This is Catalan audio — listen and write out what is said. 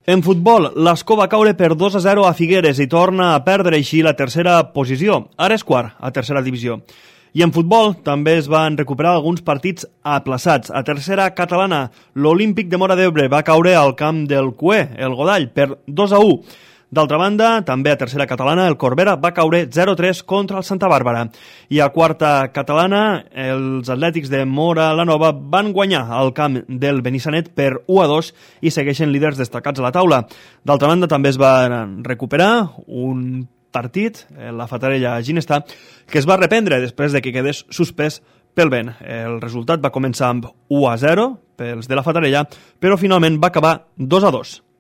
En futbol, l'Escó va caure per 2-0 a Figueres i torna a perdre així la tercera posició. Ara és quart, a tercera divisió. I en futbol també es van recuperar alguns partits aplaçats. A tercera catalana, l'Olímpic de Móra d'Ebre va caure al camp del Cué, el Godall, per 2-1. D'altra banda, també a tercera catalana, el Corbera va caure 0-3 contra el Santa Bàrbara. I a quarta catalana, els atlètics de Móra la Nova van guanyar al camp del Benissanet per 1-2 i segueixen líders destacats a la taula. D'altra banda, també es va recuperar un partit, la Fatarella Ginestar, que es va reprendre després de que quedés suspès pel vent. El resultat va començar amb 1-0 pels de la Fatarella, però finalment va acabar 2-2.